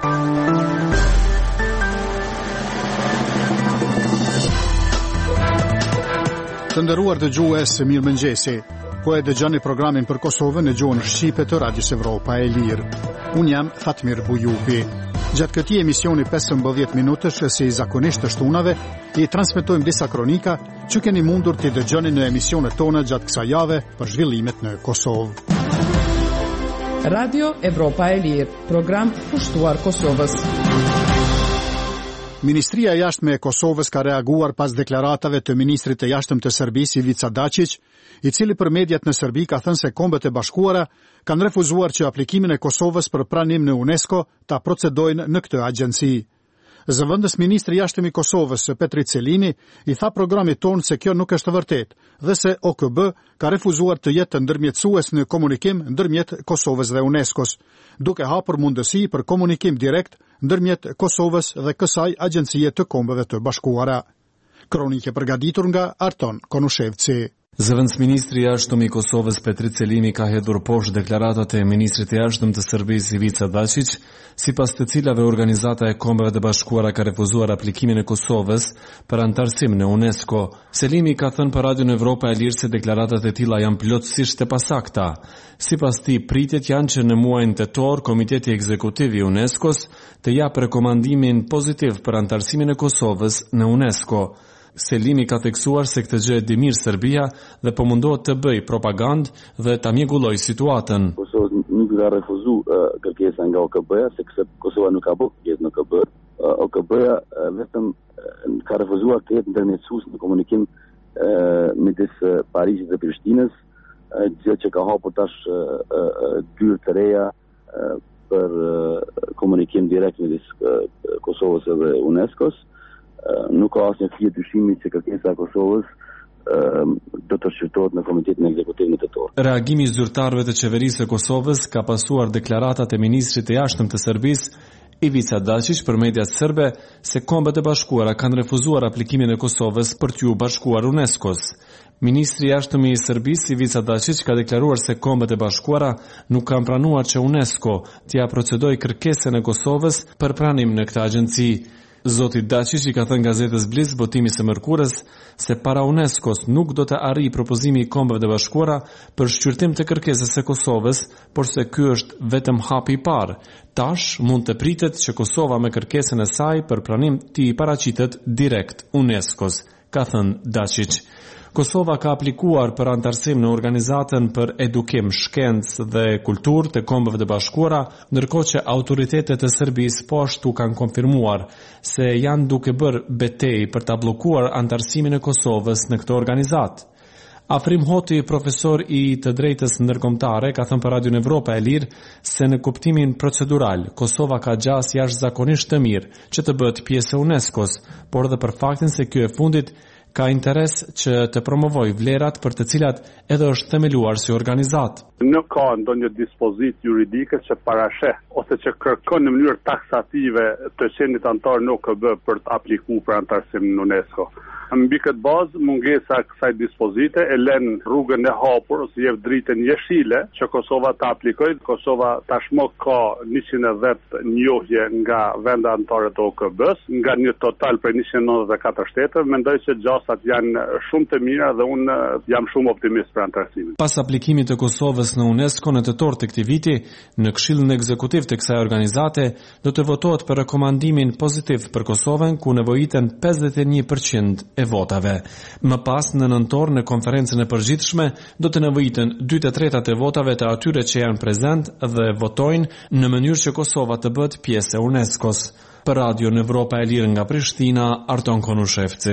Të nderuar dëgjues, mirëmëngjesi. Po e dëgjoni programin për Kosovën në gjuhën shqipe të Radios Evropa e Lirë. Unë jam Fatmir Bujupi. Gjatë këtij emisioni 15 minutësh si zakonisht të shtunave, i transmetojmë disa kronika që keni mundur të dëgjoni në emisionet tona gjatë kësaj jave për zhvillimet në Kosovë. Radio Evropa e Lirë, program kushtuar Kosovës. Ministria e Jashtme e Kosovës ka reaguar pas deklaratave të ministrit të jashtëm të Serbisë Ivica Dačić, i cili për mediat në Serbi ka thënë se Kombet e Bashkuara kanë refuzuar që aplikimin e Kosovës për pranim në UNESCO ta procedojnë në këtë agjenci. Zëvendës ministri i jashtëm i Kosovës, Petri Celini, i tha programit tonë se kjo nuk është vërtet dhe se OKB ka refuzuar të jetë ndërmjetësues në komunikim ndërmjet Kosovës dhe UNESCO-s, duke hapur mundësi për komunikim direkt ndërmjet Kosovës dhe kësaj agjencie të Kombeve të Bashkuara. Kronike përgatitur nga Arton Konushevci. Zëvendësministri i jashtëm i Kosovës Petri Celini ka hedhur poshtë deklaratat e ministrit të jashtëm të Serbisë Ivica Dačić, sipas të cilave organizata e Kombeve të Bashkuara ka refuzuar aplikimin e Kosovës për antarësim në UNESCO. Celini ka thënë për Radion Evropa e Lirë se deklaratat e tilla janë plotësisht të pasakta. Sipas tij, pritjet janë që në muajin tetor Komiteti Ekzekutiv i UNESCO-s të japë rekomandimin pozitiv për antarësimin e Kosovës në UNESCO. Selimi ka theksuar se këtë gjë e di mirë Serbia dhe po mundohet të bëj propagandë dhe ta mjegulloj situatën. Kosova nuk ka refuzuar kërkesa nga OKB-ja, se Kosova nuk ka bërë kërkesë në OKB. OKB-ja vetëm ka refuzuar të jetë ndërmjetësues në komunikim midis Parisit dhe Prishtinës, gjë që ka hapur tash dyrë të reja për komunikim direkt midis Kosovës dhe UNESCO-s. Nuk ka asnjë fije dyshimi se kërkesa e Kosovës do të shqyrtohet në Komitetin Ekzekutiv në tetor. Reagimi i zyrtarëve të qeverisë së Kosovës ka pasuar deklaratat e ministrit të jashtëm të Serbisë Ivica Dačić për mediat serbe se Kombet e Bashkuara kanë refuzuar aplikimin e Kosovës për t'u bashkuar UNESCO-s. Ministri i jashtëm i Serbisë Ivica Dačić ka deklaruar se Kombet e Bashkuara nuk kanë pranuar që UNESCO t'ia procedojë kërkesën e Kosovës për pranim në këtë agjenci. Zoti Dačić i ka thënë gazetës Blic botimi së mërkurës se para UNESCO-s nuk do të arrijë propozimi i Kombeve të Bashkuara për shqyrtim të kërkesës së Kosovës, por se ky është vetëm hapi i parë. Tash mund të pritet që Kosova me kërkesën e saj për pranim t'i paraqitet direkt UNESCO-s, ka thënë Dačić. Kosova ka aplikuar për antarësim në Organizatën për Edukim, Shkencë dhe Kulturë të Kombeve të Bashkuara, ndërkohë që autoritetet e Serbisë po ashtu kanë konfirmuar se janë duke bërë betejë për ta bllokuar antarësimin e Kosovës në këtë organizatë. Afrim Hoti, profesor i të drejtës ndërkombëtare, ka thënë për Radion Evropa e Lirë se në kuptimin procedural, Kosova ka gjas jashtëzakonisht të mirë që të bëhet pjesë e UNESCO-s, por edhe për faktin se ky e fundit ka interes që të promovoj vlerat për të cilat edhe është themeluar si organizat. Nuk ka ndonjë dispozit juridike që parasheh ose që kërkon në mënyrë taksative të qenit antar në OKB për të aplikuar për antarësim në UNESCO. Mbi këtë bazë, mungesa kësaj dispozite e lën rrugën e hapur ose jep dritën jeshile që Kosova të aplikojë. Kosova tashmë ka 110 njohje nga vende anëtare të OKB-s, nga një total për 194 shteteve. Mendoj se gjasat janë shumë të mira dhe unë jam shumë optimist për antarësimin. Pas aplikimit të Kosovës në UNESCO në tetor të këtij viti, në Këshillin Ekzekutiv të kësaj organizate do të votohet për rekomandimin pozitiv për Kosovën, ku nevojiten 51% e votave. Më pas në nëntor në konferencën e përgjithshme do të nevojiten 2/3 e votave të atyre që janë prezent dhe votojnë në mënyrë që Kosova të bëhet pjesë e UNESCO-s. Për Radio në Evropa e Lirë nga Prishtina, Arton Konushevci.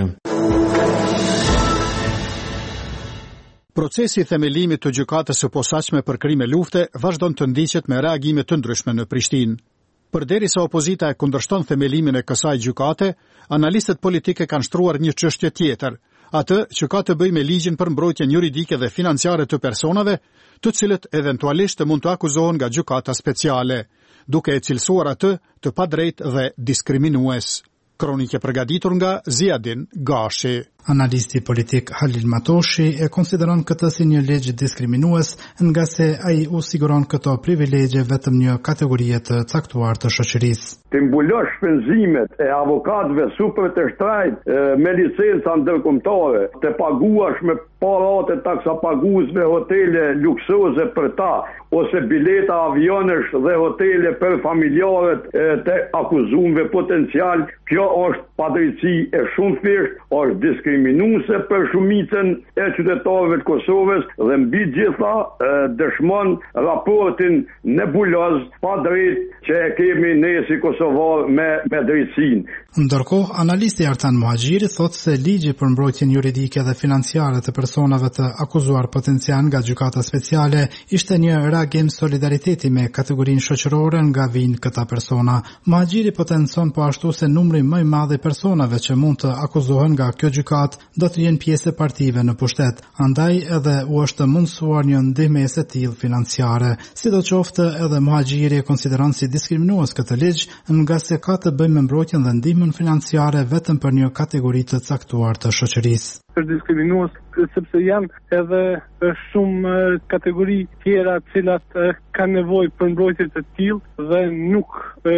Procesi i themelimit të gjykatës së posaçme për krime lufte vazhdon të ndiqet me reagime të ndryshme në Prishtinë. Përderisa opozita e kundërshton themelimin e kësaj gjykate, analistët politike kanë shtruar një çështje tjetër, atë që ka të bëjë me ligjin për mbrojtjen juridike dhe financiare të personave, të cilët eventualisht mund të akuzohen nga gjykata speciale, duke e cilësuar atë të padrejtë dhe diskriminues. Kronike përgatitur nga Ziadin Gashi. Analisti politik Halil Matoshi e konsideron këtë si një ligj diskriminues nga se ai u siguron këto privilegje vetëm një kategorie të caktuar të shoqërisë. Të mbulosh shpenzimet e avokatëve super të shtrajt me licenca ndërkombëtare, të paguash me parate taksapaguesve hotele luksoze për ta, ose bileta avionesh dhe hotele për familjarët të akuzuarve potencial, kjo është padrejti e shumë thjesht, është diskriminuese për shumicën e qytetarëve të Kosovës dhe mbi gjitha dëshmon raportin nebuloz pa drejt që e kemi ne si kosovar me drejtësinë. Ndërkohë, analisti Artan Muhaxhiri thotë se ligji për mbrojtjen juridike dhe financiare të personave të akuzuar potencial nga gjykata speciale ishte një reagim solidariteti me kategorinë shoqërore nga vijnë këta persona. Muhaxhiri potencon po ashtu se numri më i madh i personave që mund të akuzohen nga kjo gjykatë do të jenë pjesë e partive në pushtet, andaj edhe u është mundsuar një ndihmëse e tillë financiare. Sidoqoftë, edhe Muhaxhiri e konsideron si diskriminues këtë ligj, nga se ka të bëjë me mbrojtjen dhe ndihmën financiare vetëm për një kategori të caktuar të shoqërisë. Është diskriminues sepse janë edhe shumë kategori tjera cilat kanë nevojë për mbrojtje të tillë dhe nuk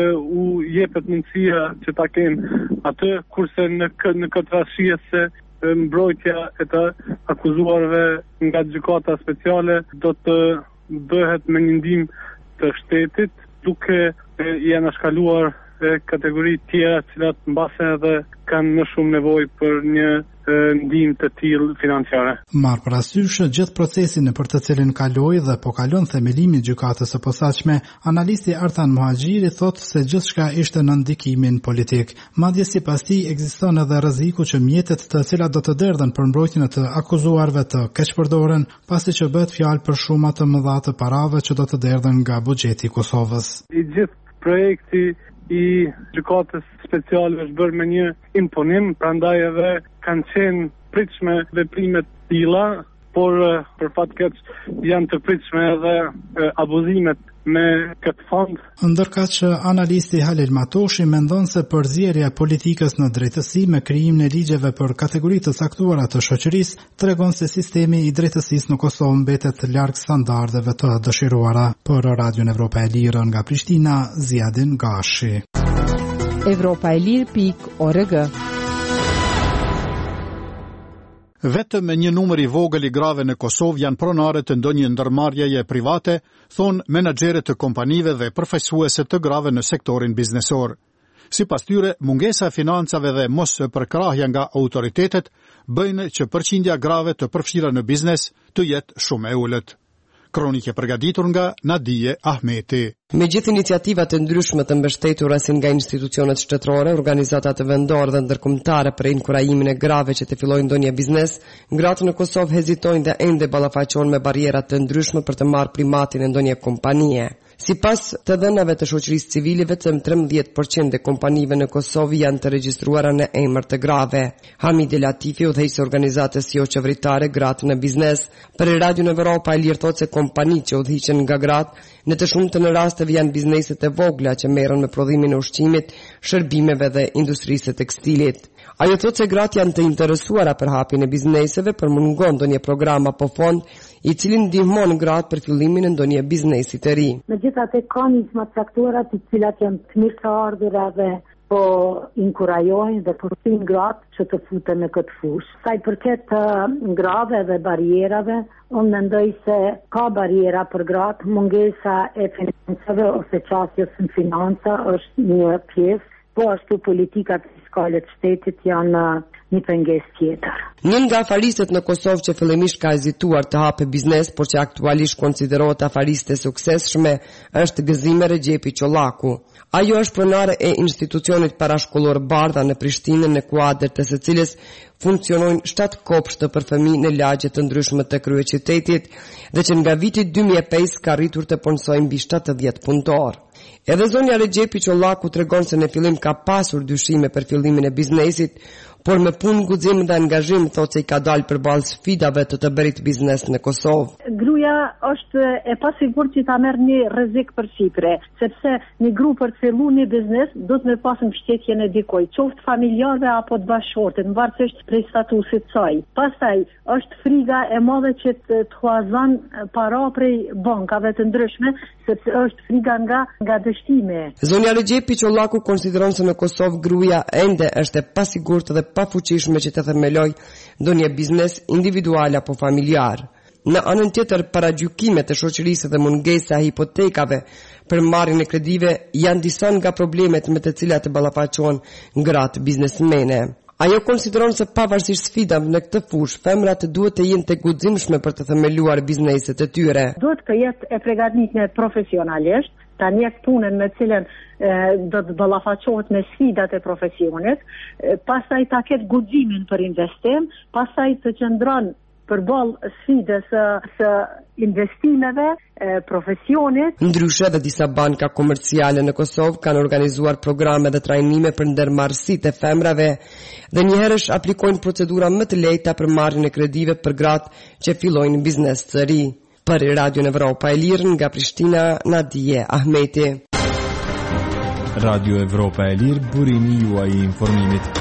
u jepet mundësia që ta kenë atë, kurse në këtë rashje se mbrojtja e të akuzuarve nga gjykata speciale do të bëhet me një ndihmë të shtetit, duke i anashkaluar kategori tjera cilat mbase edhe kanë më shumë nevojë për një ndihmë të tillë financiare. Marr parasysh gjithë procesin në për të cilin kaloi dhe po kalon themelimin gjykatës së posaçme, analisti Artan Muhaxhiri thotë se gjithçka ishte në ndikimin politik. Madje sipas tij ekziston edhe rreziku që mjetet të cilat do të derdhen për mbrojtjen e të akuzuarve të keqpërdoren, pasi që bëhet fjalë për shuma të mëdha të parave që do të derdhen nga buxheti i Kosovës. I gjithë projekti i gjykatës speciale është bërë me një imponim, prandaj edhe kanë qenë pritshme veprimet tilla, por për fat keq janë të pritshme edhe abuzimet me këtë fond. Ndërkaq që analisti Halil Matoshi mendon se përzierja e politikës në drejtësi me krijimin e ligjeve për kategori të caktuara të shoqërisë tregon se sistemi i drejtësisë në Kosovë mbetet larg standardeve të dëshiruara. Për Radion Evropa e Lirë nga Prishtina, Ziadin Gashi. Evropaelir.org. Vetëm një numër i vogël i grave në Kosovë janë pronare të ndonjë ndërmarrjeje private, thon menaxherët të kompanive dhe përfaqësuese të grave në sektorin biznesor. Sipas tyre, mungesa e financave dhe mos përkrahja nga autoritetet bëjnë që përqindja grave të përfshira në biznes të jetë shumë e ulët. Kronike përgatitur nga Nadije Ahmeti. Me gjithë iniciativat të ndryshme të mbështetura si nga institucionet shtetërore, organizatat të vendore dhe ndërkombëtare për inkurajimin e grave që të fillojnë ndonjë biznes, gratë në Kosovë hezitojnë dhe ende ballafaqohen me barierat të ndryshme për të marrë primatin e ndonjë kompanie. Sipas të dhënave të shoqërisë civile, vetëm 13% e kompanive në Kosovë janë të regjistruara në emër të grave. Hamid Latifi, udhëheqësi organizatës jo qeveritare Gratë në Biznes, për Radion Evropa e Lirë thotë se kompanitë që udhëhiqen nga gratë në të shumtën e rasteve janë bizneset e vogla që merren me prodhimin e ushqimit, shërbimeve dhe industrisë tekstilit. Ajo thotë se gratë janë të interesuara për hapjen e bizneseve, për mungon ndonjë program apo fond i cili ndihmon gratë për fillimin e ndonjë biznesi të ri. Megjithatë ka nisma të caktuara të cilat janë të mirë të ardhura dhe po inkurajojnë dhe përfin gratë që të futen në këtë fushë. Sa i përket grave dhe barierave, unë mendoj se ka bariera për gratë, mungesa e financave ose qasjes në financa është një pjesë, po ashtu politikat fiskale të shtetit janë një pengesë tjetër. Një nga afaristët në Kosovë që fillimisht ka hezituar të hape biznes, por që aktualisht konsiderohet afariste suksesshme, është Gëzime Regjepi Çollaku. Ajo është pronare e institucionit parashkollor Bardha në Prishtinë, në kuadër të së cilës funksionojnë 7 kopshte për fëmijë në lagje të ndryshme të kryeqytetit dhe që nga viti 2005 ka arritur të punësojnë mbi 70 punëtor. Edhe zonja Regjepi Çollaku tregon se në fillim ka pasur dyshime për fillimin e biznesit, por me punë, guxim dhe angazhim thotë se I ka dalë përballë sfidave të bërit biznes në Kosovë. Gruaja është e pasigurt që ta merr një rrezik për Shqipëri, sepse një grup për të filluar një biznes do të me pas mbështetjen e dikujt, qoftë familjarëve apo të bashkëshortit, varësisht prej statusit të saj. Pastaj është friga e madhe që të huazon para prej bankave të ndryshme, sepse është friga nga dështimi. Zonja Recep Çollaku konsideron se në Kosovë gruaja ende është e pasigurt dhe pafuqishme që të themeloj ndonjë biznes individual apo familjar. Në anën tjetër, paragjykimet e shoqërisë dhe mungesa e hipotekave për marrjen e kredive janë disa nga problemet me të cilat të ballafaqohen gratë biznesmene. Ajo konsideron se pavarësisht sfidave në këtë fushë, femrat duhet të jenë të guximshme për të themeluar bizneset e tyre. Duhet të jetë e përgatitur profesionalisht, ta njeh punën me cilën do të ballafaqohet me sfidat e profesionit, pastaj ta ketë guximin për investim, pastaj të qëndron përballë sfidës së investimeve, profesionit. Ndryshe dhe disa banka komerciale në Kosovë kanë organizuar programe dhe trajnime për ndërmarrësitë e femrave dhe njëherësh aplikojnë procedura më të lehta për marrjen e kredive për gratë që fillojnë biznes të ri. Për Radio Evropa e Lirë nga Prishtina, Nadije Ahmeti. Radio Evropa e Lirë, burimi juaj I informimit.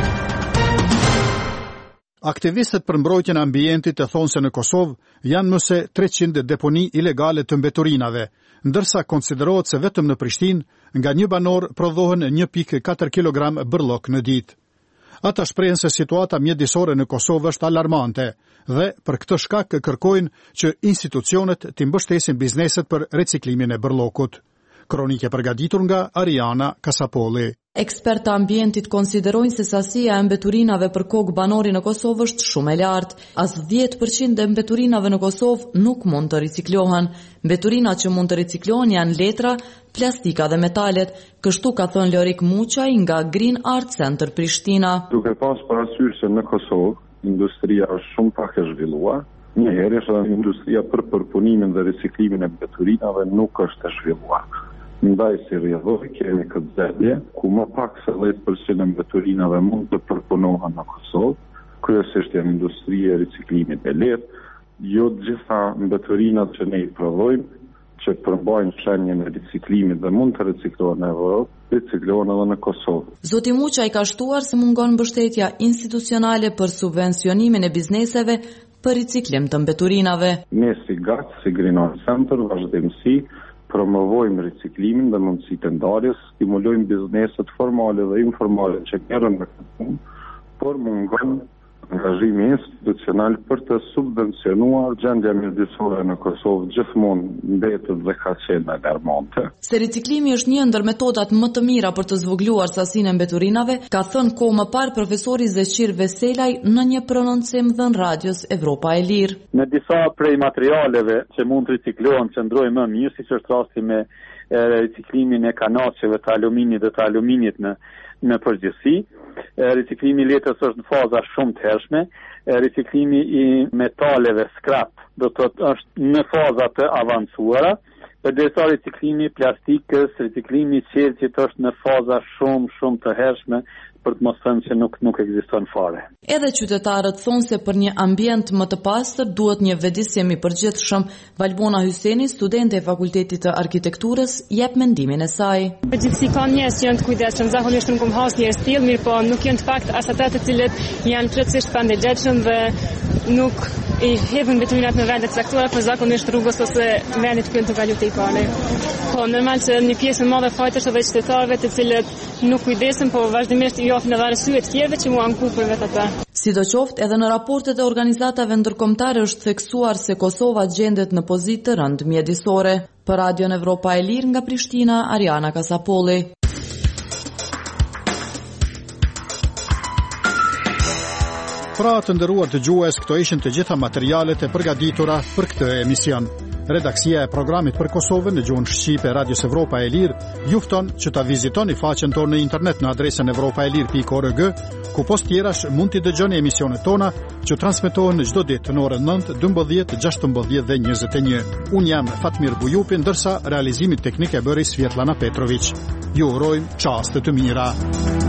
Aktivistët për mbrojtjen e ambientit e thonë se në Kosovë janë më se 300 deponi ilegale të mbeturinave, ndërsa konsiderohet se vetëm në Prishtinë nga një banor prodhohen 1.4 kg bërllok në ditë. Ata shprehen se situata mjedisore në Kosovë është alarmante dhe për këtë shkak kërkojnë që institucionet të mbështesin bizneset për reciklimin e bërllokut. Kronike përgatitur nga Ariana Kasapolli. Eksperta ambientit konsiderojnë se sasia e mbeturinave për kokë banori në Kosovë është shumë e lartë. As 10% e mbeturinave në Kosovë nuk mund të riciklohen. Mbeturinat që mund të riciklohen janë letra, plastika dhe metalet, kështu ka thënë Lorik Muçaj nga Green Art Center Prishtina. Duke pas parasysh se në Kosovë industria është shumë pak e zhvilluar, njëherë industria për përpunimin dhe riciklimin e mbeturinave nuk është e zhvilluar. Ndaj si rrjedhoj kemi këtë zgjedhje, ku më pak se 10% e mbeturinave mund të përpunohen në Kosovë, kryesisht janë industria e riciklimit e lehtë, jo të gjitha mbeturinat që ne I prodhojmë, që përmbajnë shenjën e riciklimit dhe mund të riciklohen në Evropë, riciklohen edhe në Kosovë. Zoti Muçaj ka shtuar se mungon mbështetja institucionale për subvencionimin e bizneseve për riciklim të mbeturinave. Ne si GAC, si Green Art Center, vazhdimsi promovojmë riciklimin dhe mundësitë e ndarjes, stimulojmë bizneset formale dhe informale që merren me këtë punë, por mungon angazhimi institucional për të subvencionuar gjendja mjedisore në Kosovë gjithmonë mbetet dhe ka qenë alarmante. Se riciklimi është një ndër metodat më të mira për të zvogëluar sasinë e mbeturinave, ka thënë kohë më parë profesori Zeqir Veselaj në një prononcim dhënë radios Evropa e Lirë. Në disa prej materialeve që mund të riciklohen qëndrojnë më mirë, siç është rasti me riciklimin e kanaqeve të aluminit dhe të aluminit në përgjithësi. Riciklimi I letrës është në faza shumë të hershme, riciklimi I metaleve scrap do të është në faza të avancuara, përderisa riciklimi I plastikës, riciklimi I qelçit është në faza shumë të hershme, për të mos thënë që nuk ekziston fare. Edhe qytetarët thonë se për një ambient më të pastër duhet një vëdisjem I përgjithshëm. Valbona Hyseni, studente e Fakultetit të Arkitekturës, jep mendimin e saj. Përgjithësi ka njerëz që janë të kujdesshëm, zakonisht nuk has njerëz tillë, mirë po nuk janë të fakt as ata të cilët janë plotësisht pandegjetshëm dhe nuk I hedhin mbeturinat në vende të caktuara, por zakonisht rrugës ose vendit ku janë të kaluar tej pane. Po normal që një pjesë e madhe fajtësh edhe qytetarëve të cilët nuk kujdesen, po vazhdimisht I japin edhe arsye të tjerëve që muan ku për vetë ata. Sidoqoftë, edhe në raportet e organizatave ndërkombëtare është theksuar se Kosova gjendet në pozitë të rëndë mjedisore. Për Radion Evropa e Lirë nga Prishtina, Ariana Kasapolli. Pra të nderuar dëgjues, këto ishin të gjitha materialet e përgatitura për këtë emision. Redaksia e programit për Kosovën në gjuhën shqipe Radios Evropa e Lirë ju fton që ta vizitoni faqen tonë në internet në adresën evropaelir.org, ku post tjerash mund t'i dëgjoni emisionet tona që transmetohen çdo ditë në orën 9, 12, 16 dhe 21. Unë jam Fatmir Bujupi, ndërsa realizimin teknik e bëri Svetlana Petrović. Ju urojmë çaste të mira.